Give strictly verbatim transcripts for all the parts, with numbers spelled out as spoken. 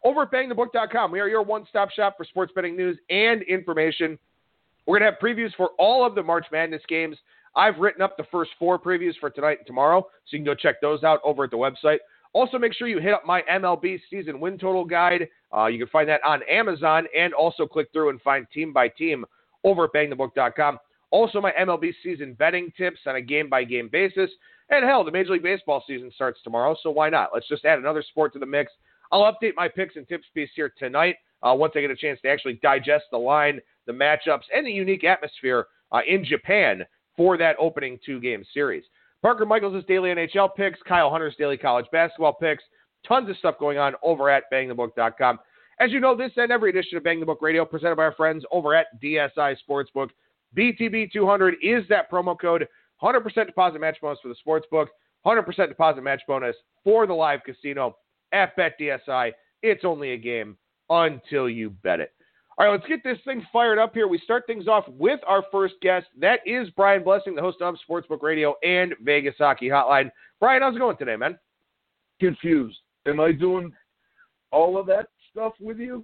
over at bang the book dot com. We are your one-stop shop for sports betting news and information. We're going to have previews for all of the March Madness games. I've written up the first four previews for tonight and tomorrow, so you can go check those out over at the website. Also, make sure you hit up my M L B season win total guide. Uh, you can find that on Amazon, and also click through and find team by team over at bang the book dot com. Also, my M L B season betting tips on a game-by-game basis. And hell, the Major League Baseball season starts tomorrow, so why not? Let's just add another sport to the mix. I'll update my picks and tips piece here tonight uh, once I get a chance to actually digest the line, the matchups, and the unique atmosphere uh, in Japan for that opening two-game series. Parker Michaels' daily N H L picks, Kyle Hunter's daily college basketball picks, tons of stuff going on over at bang the book dot com. As you know, this and every edition of Bang the Book Radio presented by our friends over at D S I Sportsbook. B T B two hundred is that promo code. one hundred percent deposit match bonus for the Sportsbook. one hundred percent deposit match bonus for the live casino at BetDSI. It's only a game until you bet it. All right, let's get this thing fired up here. We start things off with our first guest. That is Brian Blessing, the host of Sportsbook Radio and Vegas Hockey Hotline. Brian, how's it going today, man? Confused. Am I doing all of that stuff with you?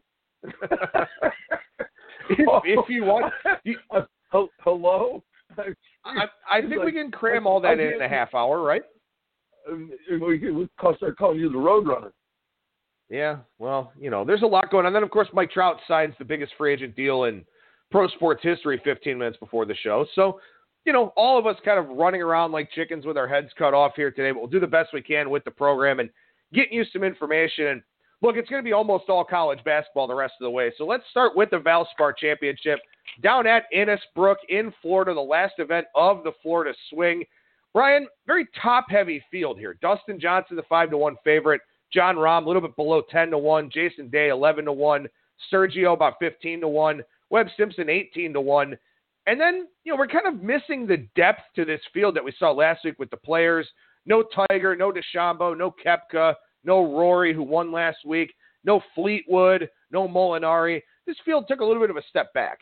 if, if you want. You, uh, hello? I, I think like, we can cram all that in in a half hour, right? We could start calling you the Roadrunner. Yeah, well, you know, there's a lot going on. Then, of course, Mike Trout signs the biggest free agent deal in pro sports history fifteen minutes before the show. So, you know, all of us kind of running around like chickens with our heads cut off here today, but we'll do the best we can with the program and getting you some information. And look, it's going to be almost all college basketball the rest of the way. So let's start with the Valspar Championship down at Innisbrook in Florida, the last event of the Florida Swing. Brian, very top-heavy field here. Dustin Johnson, the five to one favorite. John Rahm, a little bit below ten to one. Jason Day, eleven to one. Sergio, about fifteen to one. Webb Simpson, eighteen to one. And then, you know, we're kind of missing the depth to this field that we saw last week with the players. No Tiger, no DeChambeau, no Koepka, no Rory, who won last week, no Fleetwood, no Molinari. This field took a little bit of a step back.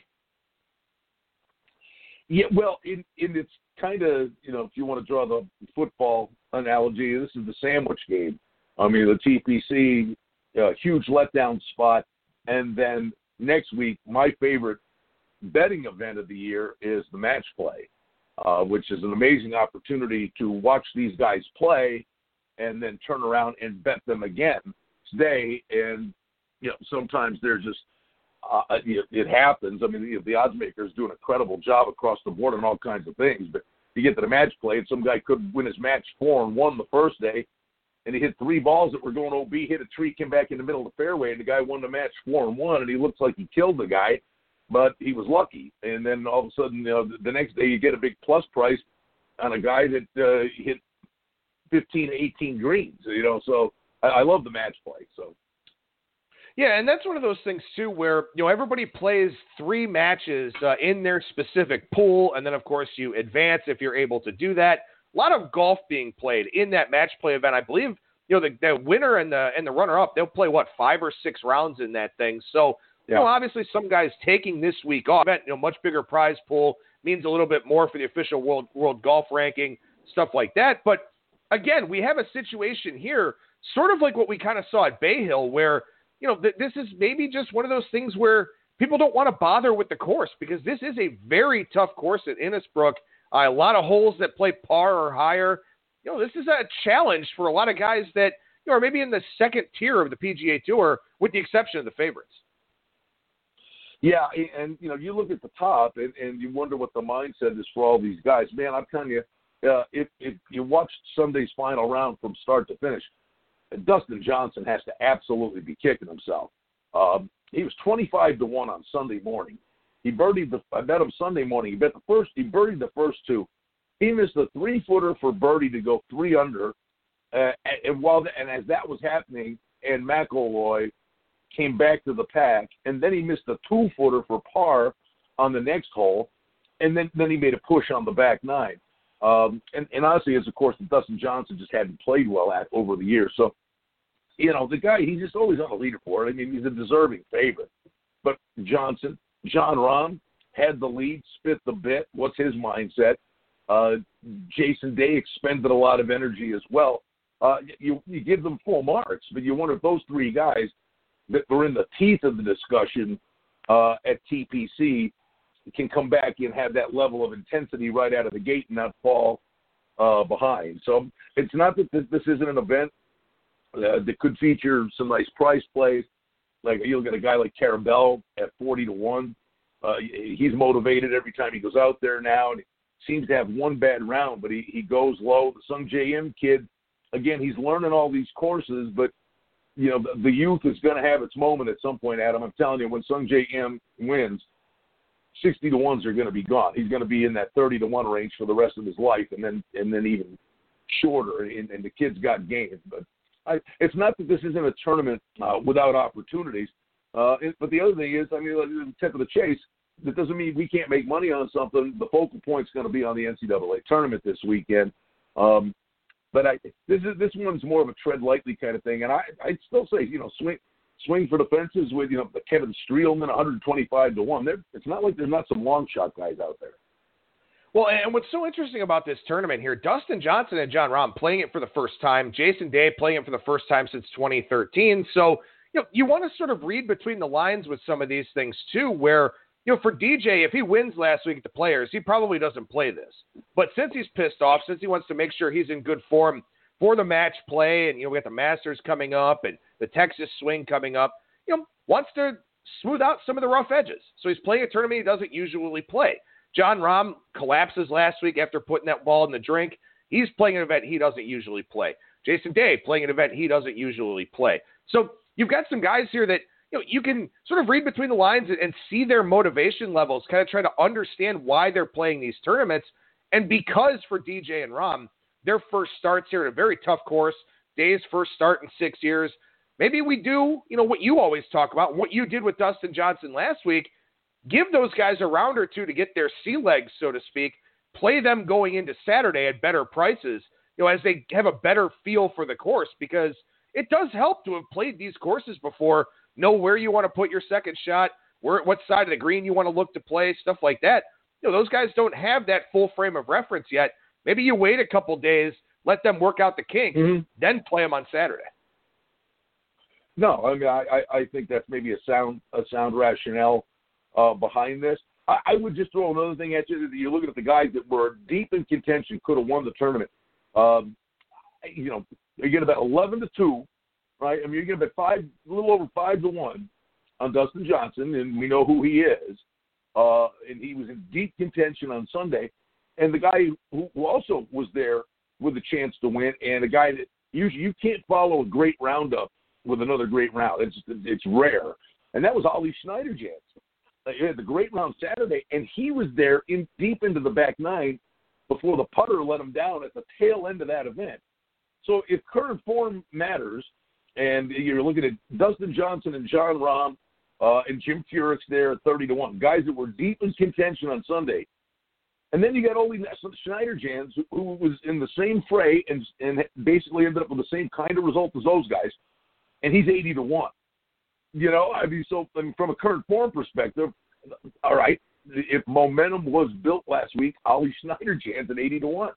Yeah, well, in, in it's kind of, you know, if you want to draw the football analogy, this is the sandwich game. I mean, the T P C, uh, huge letdown spot. And then next week, my favorite betting event of the year is the match play, uh, which is an amazing opportunity to watch these guys play and then turn around and bet them again today. And, you know, sometimes they're just, uh, it, it happens. I mean, the, the odds makers do an incredible job across the board on all kinds of things. But you get to the match play, and some guy could win his match four and one the first day, and he hit three balls that were going O B, hit a tree, came back in the middle of the fairway, and the guy won the match four and one, and he looks like he killed the guy, but he was lucky. And then all of a sudden, you know, the, the next day you get a big plus price on a guy that uh, hit fifteen, eighteen greens, you know. So I, I love the match play. So. Yeah, and that's one of those things, too, where, you know, everybody plays three matches uh, in their specific pool, and then, of course, you advance if you're able to do that. A lot of golf being played in that match play event. I believe, you know, the, the winner and the and the runner-up, they'll play, what, five or six rounds in that thing. So, you yeah. know, obviously some guys taking this week off, you know, much bigger prize pool, means a little bit more for the official world, world golf ranking, stuff like that. But, again, we have a situation here, sort of like what we kind of saw at Bay Hill, where, you know, th- this is maybe just one of those things where people don't want to bother with the course, because this is a very tough course at Innisbrook. Uh, a lot of holes that play par or higher. You know, this is a challenge for a lot of guys that, you know, are maybe in the second tier of the P G A Tour, with the exception of the favorites. Yeah, and, you know, you look at the top, and, and you wonder what the mindset is for all these guys. Man, I'm telling you, uh, if, if you watched Sunday's final round from start to finish, Dustin Johnson has to absolutely be kicking himself. Um, he was twenty-five to one on Sunday morning. He birdied the. I bet him Sunday morning. He bet the first. He birdied the first two. He missed a three-footer for birdie to go three under. Uh, and while the, and as that was happening, and McIlroy came back to the pack, and then he missed a two-footer for par on the next hole, and then then he made a push on the back nine. Um, and, and honestly, as of course, Dustin Johnson just hadn't played well at over the years. So, you know, the guy, he's just always on the leaderboard. I mean, he's a deserving favorite. But Johnson, John Rahm had the lead, spit the bit. What's his mindset? Uh, Jason Day expended a lot of energy as well. Uh, you, you give them full marks, but you wonder if those three guys, that are in the teeth of the discussion uh, at T P C can come back and have that level of intensity right out of the gate and not fall uh, behind. So it's not that this isn't an event uh, that could feature some nice price plays. Like you look at a guy like Carabell at forty to one. Uh, he's motivated every time he goes out there now, and he seems to have one bad round, but he, he goes low. The Sung J M kid, again, he's learning all these courses, but you know the, the youth is going to have its moment at some point, Adam. I'm telling you, when Sung J M wins, sixty to ones are going to be gone. He's going to be in that thirty to one range for the rest of his life, and then and then even shorter. And, and the kid's got game. But I, it's not that this isn't a tournament uh, without opportunities. Uh, it, but the other thing is, I mean, like, the tip of the chase. That doesn't mean we can't make money on something. The focal point's going to be on the N C double A tournament this weekend. Um, but I, this is this one's more of a tread lightly kind of thing. And I I'd still say, you know, swing swing for the fences with, you know, the Kevin Streelman one twenty-five to one. They're, it's not like there's not some long shot guys out there. Well, and what's so interesting about this tournament here, Dustin Johnson and Jon Rahm playing it for the first time, Jason Day playing it for the first time since twenty thirteen. So, you know, you want to sort of read between the lines with some of these things too, where, you know, for D J, if he wins last week at the Players, he probably doesn't play this. But since he's pissed off, since he wants to make sure he's in good form for the match play, and, you know, we got the Masters coming up and the Texas Swing coming up, you know, wants to smooth out some of the rough edges. So he's playing a tournament he doesn't usually play. Jon Rahm collapses last week after putting that ball in the drink. He's playing an event he doesn't usually play. Jason Day playing an event he doesn't usually play. So you've got some guys here that, you know, you can sort of read between the lines and, and see their motivation levels, kind of try to understand why they're playing these tournaments. And because for D J and Rahm, their first starts here at a very tough course, Day's first start in six years, maybe we do, you know, what you always talk about, what you did with Dustin Johnson last week, give those guys a round or two to get their sea legs, so to speak, play them going into Saturday at better prices, you know, as they have a better feel for the course, because it does help to have played these courses before, know where you want to put your second shot, where what side of the green you want to look to play, stuff like that. You know, those guys don't have that full frame of reference yet. Maybe you wait a couple days, let them work out the kinks, mm-hmm. then play them on Saturday. No, I mean, I, I, I think that's maybe a sound a sound rationale uh, behind this. I, I would just throw another thing at you. You're looking at the guys that were deep in contention, could have won the tournament. Um, you know, you get about eleven to two. Right, I mean, you're going to bet five, a little over five to one on Dustin Johnson, and we know who he is. Uh, and he was in deep contention on Sunday. And the guy who, who also was there with a chance to win, and a guy that usually you can't follow a great roundup with another great round. It's it's rare, and that was Ollie Schneiderjans. Uh, he had the great round Saturday, and he was there in deep into the back nine before the putter let him down at the tail end of that event. So if current form matters, and you're looking at Dustin Johnson and Jon Rahm uh, and Jim Furyk there at thirty to one, guys that were deep in contention on Sunday. And then you got Ole Schneiderjans, who, who was in the same fray and, and basically ended up with the same kind of result as those guys, and he's eighty to one. You know, I mean, so I mean, from a current form perspective, all right, if momentum was built last week, Ollie Schneiderjans at eighty to one.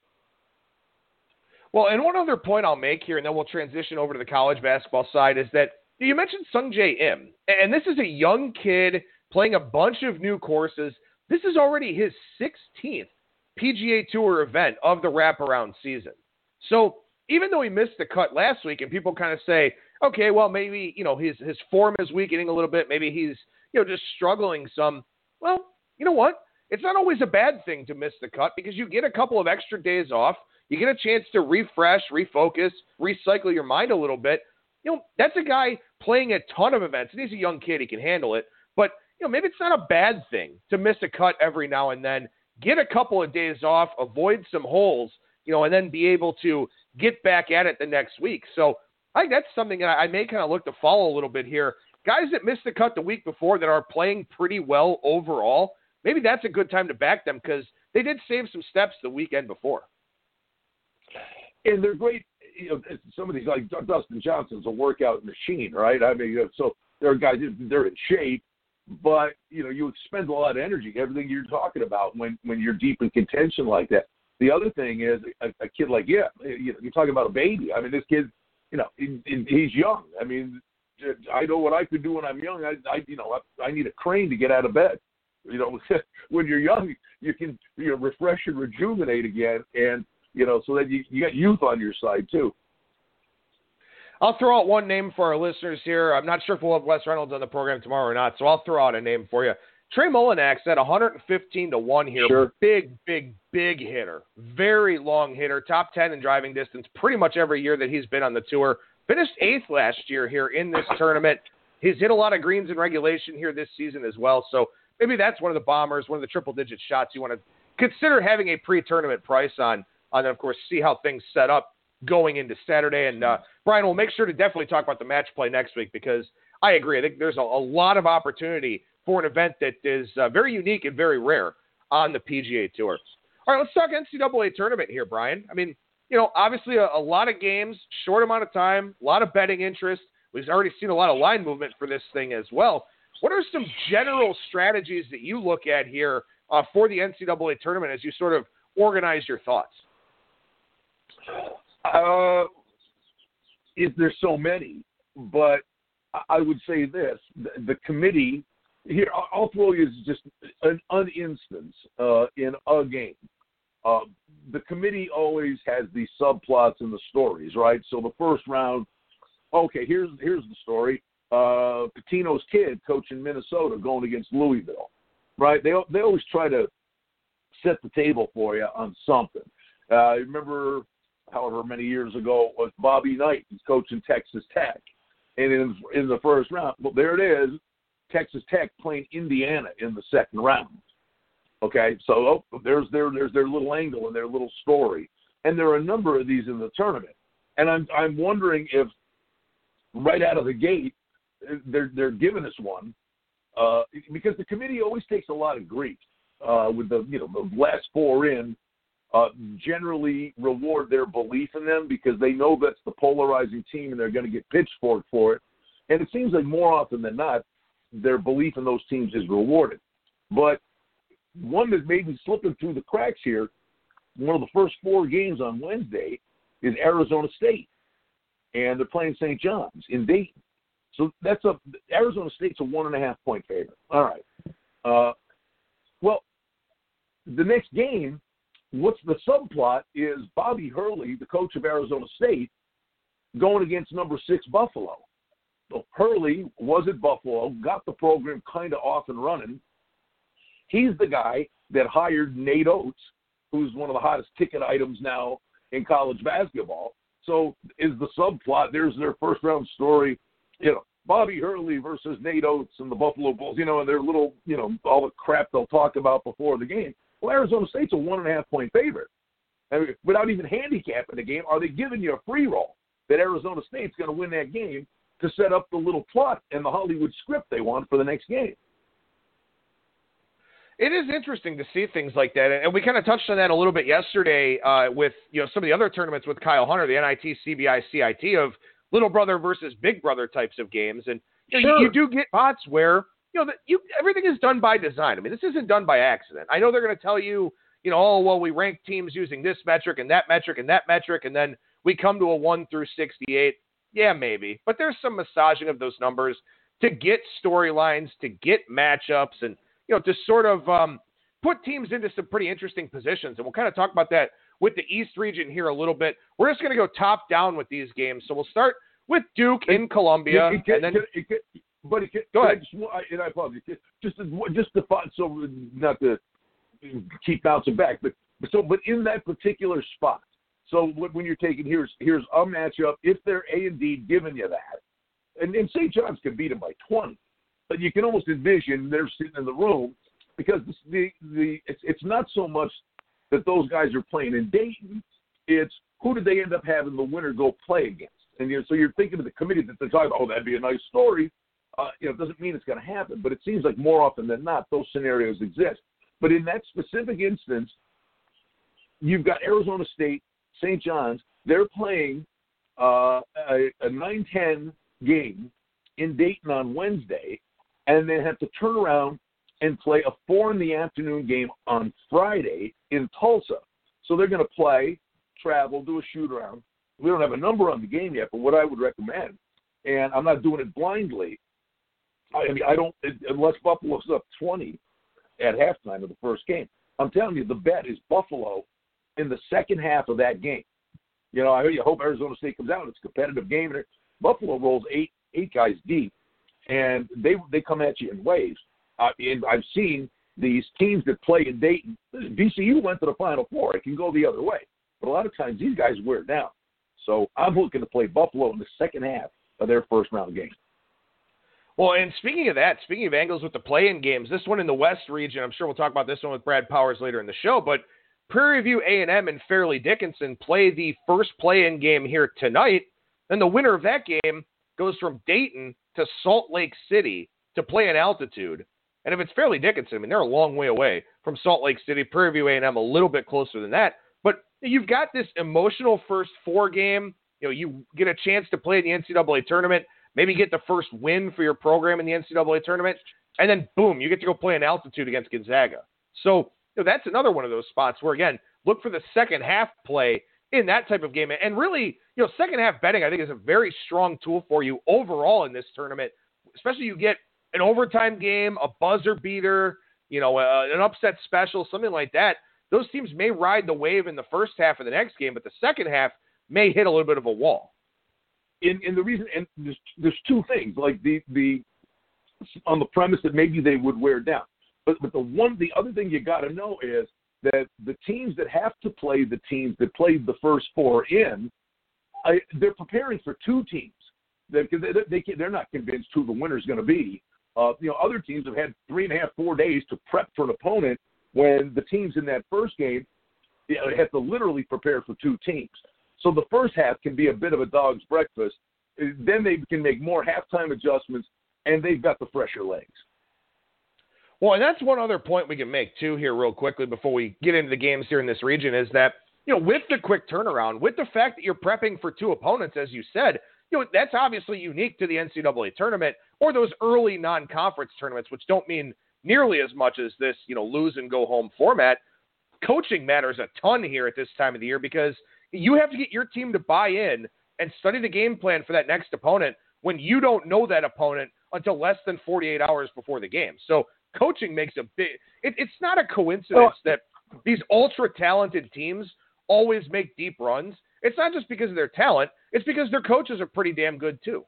Well, and one other point I'll make here, and then we'll transition over to the college basketball side, is that you mentioned Sung J M, and this is a young kid playing a bunch of new courses. This is already his sixteenth P G A Tour event of the wraparound season. So even though he missed the cut last week, and people kind of say, okay, well, maybe, you know, his, his form is weakening a little bit. Maybe he's, you know, just struggling some. Well, you know what? It's not always a bad thing to miss the cut, because you get a couple of extra days off. You get a chance to refresh, refocus, recycle your mind a little bit. You know, that's a guy playing a ton of events, and he's a young kid. He can handle it. But, you know, maybe it's not a bad thing to miss a cut every now and then, get a couple of days off, avoid some holes, you know, and then be able to get back at it the next week. So I think that's something that I may kind of look to follow a little bit here. Guys that missed the cut the week before that are playing pretty well overall, maybe that's a good time to back them, because they did save some steps the weekend before. And they're great. You know, some of these, like Dustin Johnson's a workout machine, right? I mean, you know, so there are guys, they're in shape, but, you know, you expend a lot of energy, everything you're talking about when, when you're deep in contention like that. The other thing is a, a kid like, yeah, you know, you're talking about a baby. I mean, this kid, you know, he, he's young. I mean, I know what I could do when I'm young. I, I you know, I, I need a crane to get out of bed. You know, when you're young, you can you know, refresh and rejuvenate again, and you know, so that you, you got youth on your side too. I'll throw out one name for our listeners here. I'm not sure if we'll have Wes Reynolds on the program tomorrow or not, so I'll throw out a name for you. Trey Mullinax at one hundred fifteen to one here. Sure. Big, big, big hitter. Very long hitter. Top ten in driving distance pretty much every year that he's been on the tour. Finished eighth last year here in this tournament. He's hit a lot of greens in regulation here this season as well, so maybe that's one of the bombers, one of the triple-digit shots you want to consider having a pre-tournament price on, and then, of course, see how things set up going into Saturday. And, uh, Brian, we'll make sure to definitely talk about the match play next week because I agree. I think there's a, a lot of opportunity for an event that is uh, very unique and very rare on the P G A Tour. All right, let's talk N C double A tournament here, Brian. I mean, you know, obviously a, a lot of games, short amount of time, a lot of betting interest. We've already seen a lot of line movement for this thing as well. What are some general strategies that you look at here uh, for the N C double A tournament as you sort of organize your thoughts? Uh, if there's so many, but I would say this: the, the committee here. I'll throw you just an, an instance uh, in a game. Uh, the committee always has these subplots in the stories, right? So the first round, okay, here's here's the story. Uh, Pitino's kid coaching Minnesota going against Louisville, right? They they always try to set the table for you on something. Uh, remember, however many years ago, it was Bobby Knight. He's coaching Texas Tech. And in, in the first round, well, there it is, Texas Tech playing Indiana in the second round. Okay, so oh, there's, their, there's their little angle and their little story. And there are a number of these in the tournament. And I'm I'm wondering if right out of the gate, they're, they're giving us one uh, because the committee always takes a lot of grief uh, with the, you know, the last four in. Uh, generally reward their belief in them because they know that's the polarizing team and they're going to get pitchforked for it. And it seems like more often than not, their belief in those teams is rewarded. But one that may be slipping through the cracks here, one of the first four games on Wednesday is Arizona State. And they're playing Saint John's in Dayton. So that's a Arizona State's a one and a half point favorite. All right. Uh, well, the next game, what's the subplot is Bobby Hurley, the coach of Arizona State, going against number six Buffalo. So Hurley was at Buffalo, got the program kind of off and running. He's the guy that hired Nate Oates, who's one of the hottest ticket items now in college basketball. So is the subplot, there's their first round story, you know, Bobby Hurley versus Nate Oates and the Buffalo Bulls, you know, and their little, you know, all the crap they'll talk about before the game. Well, Arizona State's a one and a half point favorite. I mean, without even handicapping the game, are they giving you a free roll that Arizona State's going to win that game to set up the little plot and the Hollywood script they want for the next game? It is interesting to see things like that, and we kind of touched on that a little bit yesterday uh, with you know some of the other tournaments with Kyle Hunter, the N I T, C B I, C I T of little brother versus big brother types of games, and you, know, sure. you, you do get spots where you know that you everything is done by design. I mean, this isn't done by accident. I know they're going to tell you, you know, oh well, we rank teams using this metric and that metric and that metric, and then we come to a one through sixty-eight. Yeah, maybe, but there's some massaging of those numbers to get storylines, to get matchups, and you know, to sort of um, put teams into some pretty interesting positions. And we'll kind of talk about that with the East region here a little bit. We're just going to go top down with these games. So we'll start with Duke in Columbia. It, it, it, and then, it, it, it, but it, it, go ahead. Just, and I apologize. Just to, just to find, so not to keep bouncing back, but so but in that particular spot. So when you're taking here's here's a matchup. If they're A and D giving you that, and, and Saint John's can beat them by twenty. But you can almost envision they're sitting in the room because the the it's, it's not so much that those guys are playing in Dayton. It's who did they end up having the winner go play against? And you're, so you're thinking of the committee that they're talking about, oh, that'd be a nice story. Uh, you know, it doesn't mean it's going to happen, but it seems like more often than not those scenarios exist. But in that specific instance, you've got Arizona State, Saint John's. They're playing uh, a, a nine ten game in Dayton on Wednesday, and then have to turn around and play a four in the afternoon game on Friday in Tulsa. So they're going to play, travel, do a shoot around. We don't have a number on the game yet, but what I would recommend and I'm not doing it blindly. I mean, I don't unless Buffalo's up twenty at halftime of the first game. I'm telling you, the bet is Buffalo in the second half of that game. You know, I hope Arizona State comes out. It's a competitive game. And Buffalo rolls eight eight guys deep, and they they come at you in waves. Uh, and I've seen these teams that play in Dayton. V C U went to the Final Four. It can go the other way. But a lot of times these guys wear down. So I'm looking to play Buffalo in the second half of their first-round game. Well, and speaking of that, speaking of angles with the play-in games, this one in the West region, I'm sure we'll talk about this one with Brad Powers later in the show, but Prairie View A and M and Fairleigh Dickinson play the first play-in game here tonight, and the winner of that game goes from Dayton to Salt Lake City to play in altitude. And if it's Fairleigh Dickinson, I mean, they're a long way away from Salt Lake City. Prairie View A and M a little bit closer than that. But you've got this emotional first four game. You know, you get a chance to play in the N C double A tournament, maybe get the first win for your program in the N C double A tournament, and then, boom, you get to go play in altitude against Gonzaga. So you know, that's another one of those spots where, again, look for the second half play in that type of game. And really, you know, second half betting, I think, is a very strong tool for you overall in this tournament, especially you get an overtime game, a buzzer beater, you know, uh, an upset special, something like that. Those teams may ride the wave in the first half of the next game, but the second half may hit a little bit of a wall. In, in the reason, and there's, there's two things, like the, the on the premise that maybe they would wear down. But, but the one, the other thing you got to know is that the teams that have to play the teams that played the first four in, I, they're preparing for two teams. They, they, they, they're not convinced who the winner's going to be. Uh, you know, other teams have had three and a half, four days to prep for an opponent when the teams in that first game, you know, have to literally prepare for two teams. So the first half can be a bit of a dog's breakfast. Then they can make more halftime adjustments, and they've got the fresher legs. Well, and that's one other point we can make, too, here real quickly before we get into the games here in this region is that, you know, with the quick turnaround, with the fact that you're prepping for two opponents, as you said, you know, that's obviously unique to the N C double A tournament or those early non-conference tournaments, which don't mean nearly as much as this, you know, lose and go home format. Coaching matters a ton here at this time of the year because you have to get your team to buy in and study the game plan for that next opponent when you don't know that opponent until less than forty-eight hours before the game. So coaching makes a big it, – it's not a coincidence that these ultra-talented teams always make deep runs. It's not just because of their talent. It's because their coaches are pretty damn good too.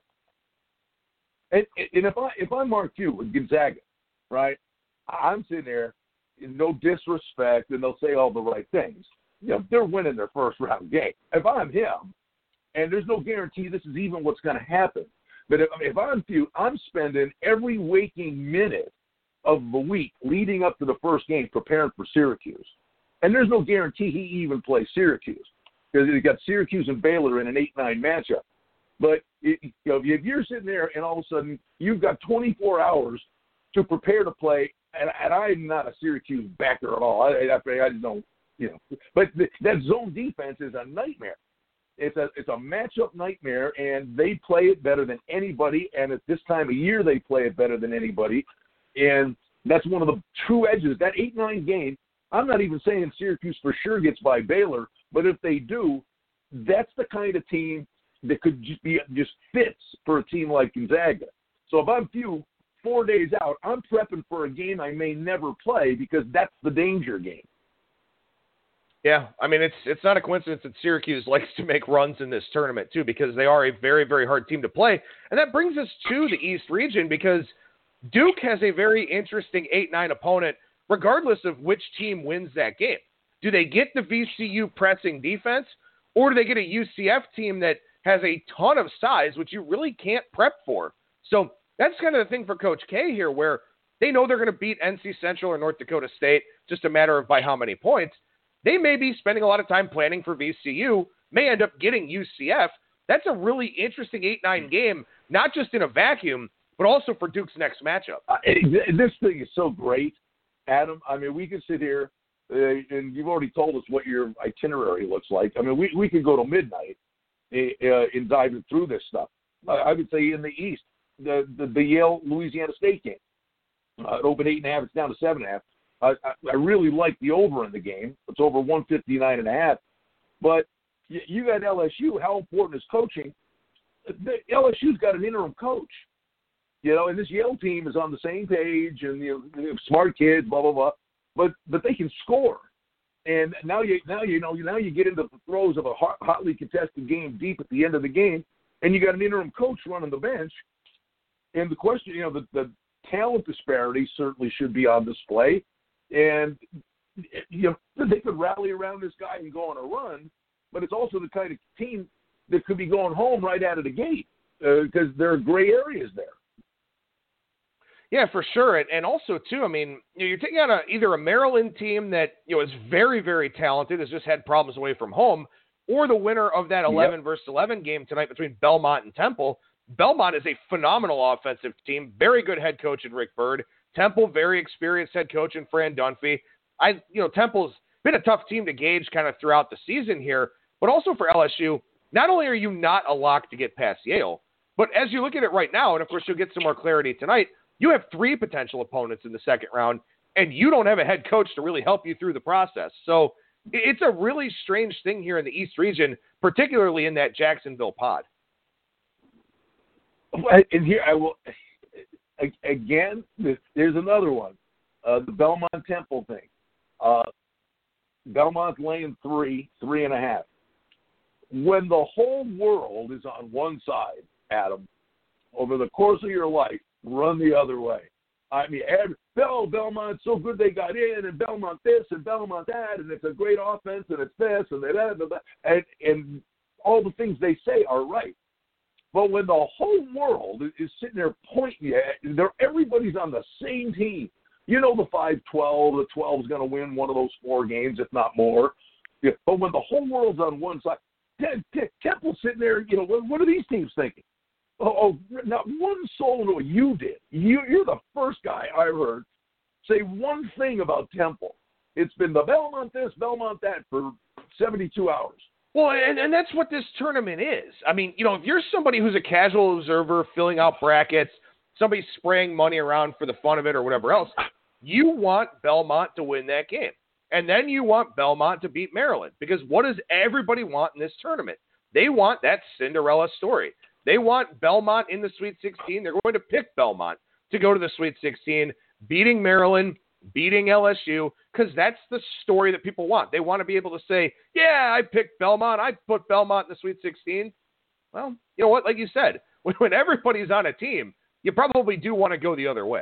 And, and if, I, if I'm Mark Few with Gonzaga, right, I'm sitting there, no disrespect, and they'll say all the right things. You know, they're winning their first round game. If I'm him, and there's no guarantee this is even what's going to happen, but if, if I'm Few, I'm spending every waking minute of the week leading up to the first game preparing for Syracuse. And there's no guarantee he even plays Syracuse because he's got Syracuse and Baylor in an eight nine matchup. But it, you know, if you're sitting there and all of a sudden you've got twenty-four hours to prepare to play, and, and I'm not a Syracuse backer at all. I, I, I just don't, you know. But the, that zone defense is a nightmare. It's a it's a matchup nightmare, and they play it better than anybody. And at this time of year, they play it better than anybody. And that's one of the true edges. That eight nine game, I'm not even saying Syracuse for sure gets by Baylor, but if they do, that's the kind of team that could just be just fits for a team like Gonzaga. So if I'm Few, four days out, I'm prepping for a game I may never play because that's the danger game. Yeah, I mean, it's it's not a coincidence that Syracuse likes to make runs in this tournament, too, because they are a very, very hard team to play. And that brings us to the East region because Duke has a very interesting eight nine opponent, regardless of which team wins that game. Do they get the V C U pressing defense, or do they get a U C F team that has a ton of size, which you really can't prep for? So that's kind of the thing for Coach K here, where they know they're going to beat N C Central or North Dakota State, just a matter of by how many points. They may be spending a lot of time planning for V C U, may end up getting U C F. That's a really interesting eight nine game, not just in a vacuum, but also for Duke's next matchup. Uh, this thing is so great, Adam. I mean, we can sit here, uh, and you've already told us what your itinerary looks like. I mean, we, we could go to midnight uh, in diving through this stuff. Uh, I would say in the East, the, the, the Yale-Louisiana State game. Uh, it opened eight and a half. It's down to seven and a half. I, I, I really like the over in the game. It's over one fifty-nine and a half. But you, you got L S U. How important is coaching? the L S U's got an interim coach, you know, and this Yale team is on the same page, and you know, smart kids, blah blah blah, but but they can score, and now you now you know now you get into the throes of a hot, hotly contested game deep at the end of the game, and you got an interim coach running the bench, and the question, you know, the the talent disparity certainly should be on display, and you know they could rally around this guy and go on a run, but it's also the kind of team that could be going home right out of the gate because uh, there are gray areas there. Yeah, for sure. And, and also, too, I mean, you know, you're taking out a, either a Maryland team that, you know, is very, very talented, has just had problems away from home, or the winner of that eleven yep. versus eleven game tonight between Belmont and Temple. Belmont is a phenomenal offensive team, very good head coach in Rick Byrd. Temple, very experienced head coach in Fran Dunphy. I, you know, Temple's been a tough team to gauge kind of throughout the season here, but also for L S U, not only are you not a lock to get past Yale, but as you look at it right now, and of course you'll get some more clarity tonight, you have three potential opponents in the second round, and you don't have a head coach to really help you through the process. So it's a really strange thing here in the East region, particularly in that Jacksonville pod. And here I will, again, there's another one, uh, the Belmont Temple thing. Uh, Belmont's laying three, three and a half. When the whole world is on one side, Adam, over the course of your life, run the other way. I mean, Bell, Belmont's so good they got in, and Belmont this, and Belmont that, and it's a great offense, and it's this, and that, and that, and, and all the things they say are right. But when the whole world is sitting there pointing at, they're, everybody's on the same team. You know the five twelve, the twelve is going to win one of those four games, if not more. Yeah, but when the whole world's on one side, Temple's sitting there, you know, what, what are these teams thinking? Oh, oh, not one soul knew what you did. You, you're the first guy I heard say one thing about Temple. It's been the Belmont this, Belmont that for seventy-two hours. Well, and, and that's what this tournament is. I mean, you know, if you're somebody who's a casual observer filling out brackets, somebody spraying money around for the fun of it or whatever else, you want Belmont to win that game. And then you want Belmont to beat Maryland, because what does everybody want in this tournament? They want that Cinderella story. They want Belmont in the Sweet sixteen. They're going to pick Belmont to go to the Sweet sixteen, beating Maryland, beating L S U, because that's the story that people want. They want to be able to say, yeah, I picked Belmont. I put Belmont in the Sweet sixteen. Well, you know what? Like you said, when, when everybody's on a team, you probably do want to go the other way.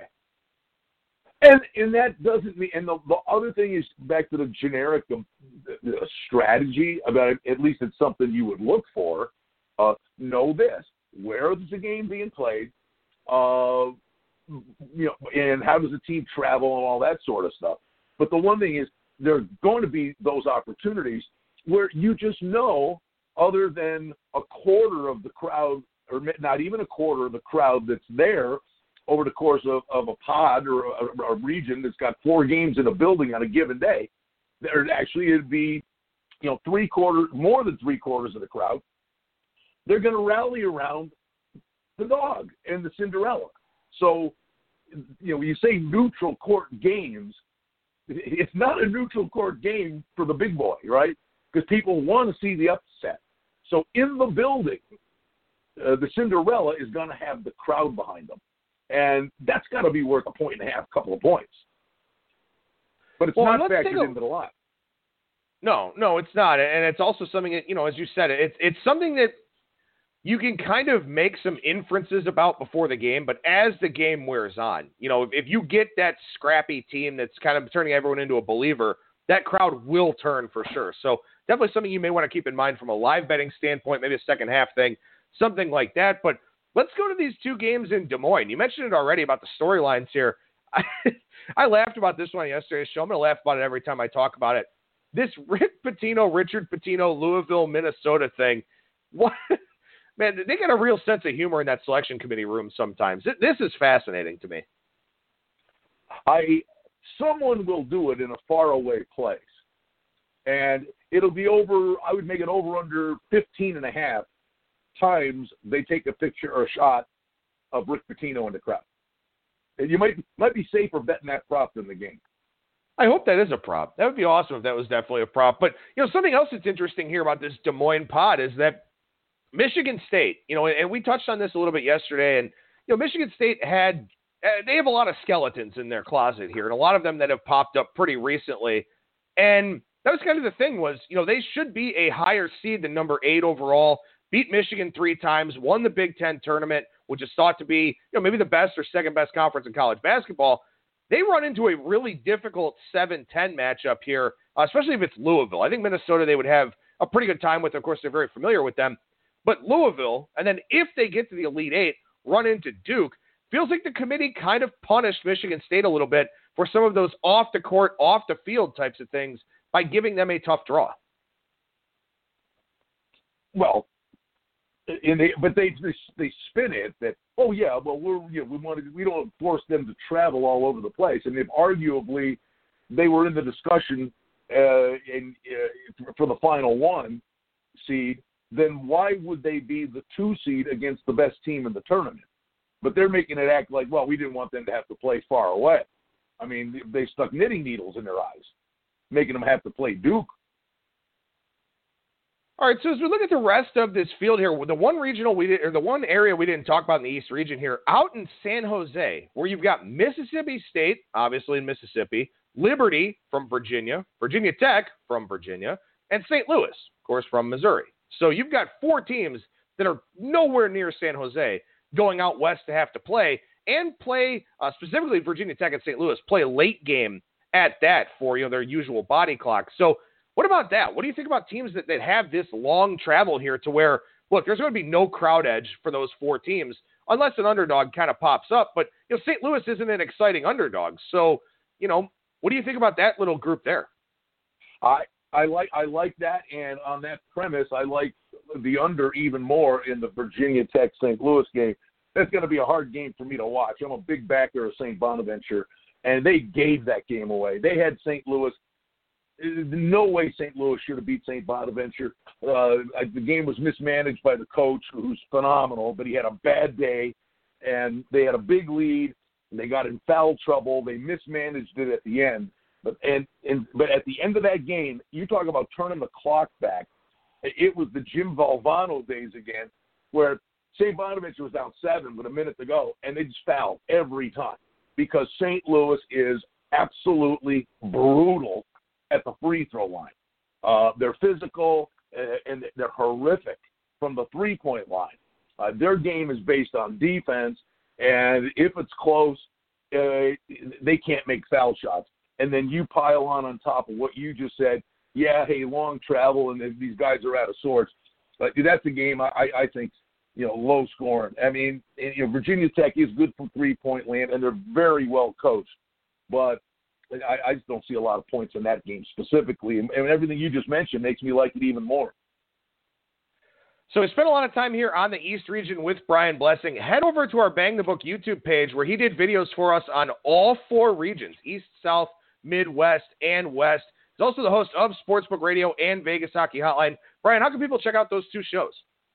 And and that doesn't mean, and the, the other thing is back to the generic um, the strategy about it, at least it's something you would look for. Uh, know this, where is the game being played, uh, you know, and how does the team travel and all that sort of stuff. But the one thing is there are going to be those opportunities where you just know, other than a quarter of the crowd, or not even a quarter of the crowd that's there, over the course of, of a pod or a, a region that's got four games in a building on a given day, there actually it'd be, you know, three quarters, more than three quarters of the crowd. They're going to rally around the dog and the Cinderella. So, you know, when you say neutral court games, it's not a neutral court game for the big boy, right? Because people want to see the upset. So in the building, uh, the Cinderella is going to have the crowd behind them. And that's got to be worth a point and a half, couple of points. But it's well, not factored a... into the line. No, no, it's not. And it's also something that, you know, as you said, it's it's something that you can kind of make some inferences about before the game, but as the game wears on, you know, if, if you get that scrappy team that's kind of turning everyone into a believer, that crowd will turn for sure. So definitely something you may want to keep in mind from a live betting standpoint, maybe a second half thing, something like that. But let's go to these two games in Des Moines. You mentioned it already about the storylines here. I, I laughed about this one on yesterday's show. I'm going to laugh about it every time I talk about it. This Rick Pitino, Richard Pitino, Louisville, Minnesota thing. What? Man, they got a real sense of humor in that selection committee room sometimes. This is fascinating to me. I someone will do it in a faraway place, and it'll be over. I would make it over under fifteen and a half times they take a picture or a shot of Rick Pitino in the crowd. And you might might be safer betting that prop than the game. I hope that is a prop. That would be awesome if that was definitely a prop. But, you know, something else that's interesting here about this Des Moines pod is that Michigan State, you know, and we touched on this a little bit yesterday, and, you know, Michigan State had, they have a lot of skeletons in their closet here, and a lot of them that have popped up pretty recently. And that was kind of the thing was, you know, they should be a higher seed than number eight overall, beat Michigan three times, won the Big Ten tournament, which is thought to be, you know, maybe the best or second best conference in college basketball. They run into a really difficult seven ten matchup here, uh, especially if it's Louisville. I think Minnesota they would have a pretty good time with. Of course, they're very familiar with them. But Louisville, and then if they get to the Elite Eight, run into Duke, feels like the committee kind of punished Michigan State a little bit for some of those off-the-court, off-the-field types of things by giving them a tough draw. Well, and they, but they, they they spin it that, oh yeah, well we're you know, we want to, we don't force them to travel all over the place, and if arguably they were in the discussion uh, in uh, for the final one seed, then why would they be the two seed against the best team in the tournament? But they're making it act like, well, we didn't want them to have to play far away. I mean, they stuck knitting needles in their eyes, making them have to play Duke. All right, so as we look at the rest of this field here, the one regional we did, or the one area we didn't talk about in the East region here, out in San Jose, where you've got Mississippi State, obviously in Mississippi, Liberty from Virginia, Virginia Tech from Virginia, and Saint Louis, of course, from Missouri. So you've got four teams that are nowhere near San Jose going out west to have to play, and play, uh, specifically Virginia Tech and Saint Louis, play a late game at that for, you know, their usual body clock. So what about that? What do you think about teams that, that have this long travel here to where, look, there's going to be no crowd edge for those four teams unless an underdog kind of pops up. But, you know, Saint Louis isn't an exciting underdog. So, you know, what do you think about that little group there? I I like I like that, and on that premise, I like the under even more in the Virginia Tech Saint Louis game. That's going to be a hard game for me to watch. I'm a big backer of Saint Bonaventure, and they gave that game away. They had Saint Louis. No way Saint Louis should have beat Saint Bonaventure. Uh, the game was mismanaged by the coach, who's phenomenal, but he had a bad day, and they had a big lead, and they got in foul trouble. They mismanaged it at the end. But and, and but at the end of that game, you talk about turning the clock back. It was the Jim Valvano days again, where Saint Bonaventure was down seven with a minute to go, and they just fouled every time because Saint Louis is absolutely brutal at the free throw line. Uh, they're physical, uh, and they're horrific from the three-point line. Uh, their game is based on defense, and if it's close, uh, they can't make foul shots. And then you pile on on top of what you just said, yeah, hey, long travel, and these guys are out of sorts. But that's a game I, I think, you know, low scoring. I mean, you know, Virginia Tech is good from three-point land, and they're very well coached. But I, I just don't see a lot of points in that game specifically. And, and everything you just mentioned makes me like it even more. So we spent a lot of time here on the East region with Brian Blessing. Head over to our Bang the Book YouTube page where he did videos for us on all four regions, East, South, Midwest, and West. He's also the host of Sportsbook Radio and Vegas Hockey Hotline. Brian, how can people check out those two shows?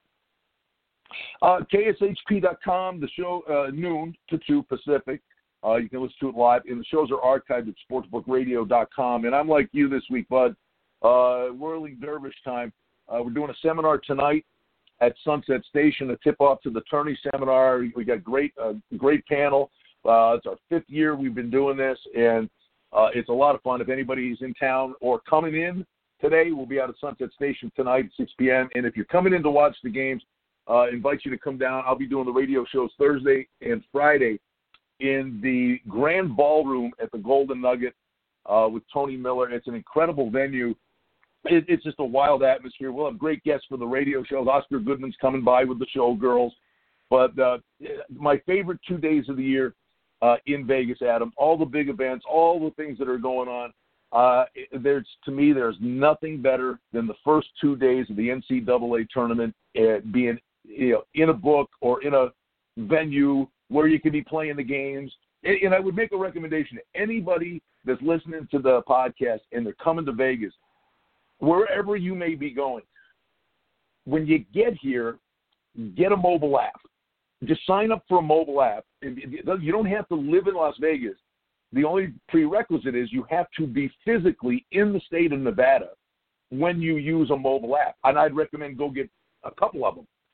Uh, K S H P dot com, the show uh, noon to two Pacific. Uh, you can listen to it live, and the shows are archived at sportsbook radio dot com. And I'm like you this week, bud. Uh, whirling dervish time. Uh, we're doing a seminar tonight at Sunset Station, a tip-off to the tourney seminar. We got great, uh, great panel. Uh, it's our fifth year we've been doing this, and uh, it's a lot of fun. If anybody's in town or coming in today, we'll be out at Sunset Station tonight at six p.m. And if you're coming in to watch the games, uh, invite you to come down. I'll be doing the radio shows Thursday and Friday in the Grand Ballroom at the Golden Nugget uh, with Tony Miller. It's an incredible venue. It, it's just a wild atmosphere. We'll have great guests for the radio shows. Oscar Goodman's coming by with the Showgirls. But uh, my favorite two days of the year uh, in Vegas, Adam, all the big events, all the things that are going on, uh, there's to me, there's nothing better than the first two days of the N C double A tournament uh, being you know, in a book or in a venue where you can be playing the games. And, and I would make a recommendation to anybody that's listening to the podcast and they're coming to Vegas, wherever you may be going, when you get here, get a mobile app. Just sign up for a mobile app. You don't have to live in Las Vegas. The only prerequisite is you have to be physically in the state of Nevada when you use a mobile app. And I'd recommend go get a couple of them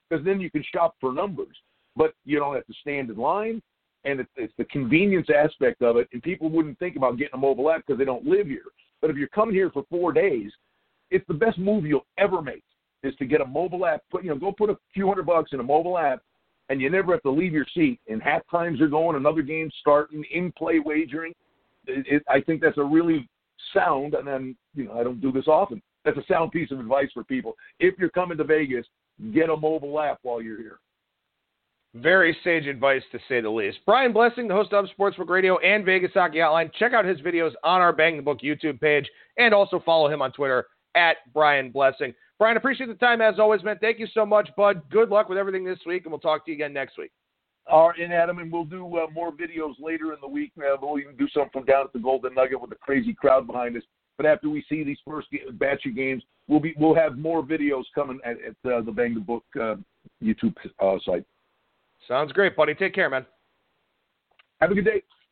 because then you can shop for numbers. But you don't have to stand in line, and it's, it's the convenience aspect of it, and people wouldn't think about getting a mobile app because they don't live here. But if you're coming here for four days, it's the best move you'll ever make is to get a mobile app. Put, you know, go put a few hundred bucks in a mobile app, and you never have to leave your seat. And half times are going, another game's starting, in-play wagering. It, it, I think that's a really sound, and then, you know, I don't do this often. That's a sound piece of advice for people. If you're coming to Vegas, get a mobile app while you're here. Very sage advice, to say the least. Brian Blessing, the host of Sportsbook Radio and Vegas Hockey Hotline. Check out his videos on our Bang the Book YouTube page, and also follow him on Twitter at Brian Blessing. Brian, appreciate the time as always, man. Thank you so much, bud. Good luck with everything this week, and we'll talk to you again next week. All right, and Adam, and we'll do uh, more videos later in the week. Uh, we'll even do something from down at the Golden Nugget with a crazy crowd behind us. But after we see these first batch of games, we'll be we'll have more videos coming at, at uh, the Bang the Book uh, YouTube uh, site. Sounds great, buddy. Take care, man. Have a good day.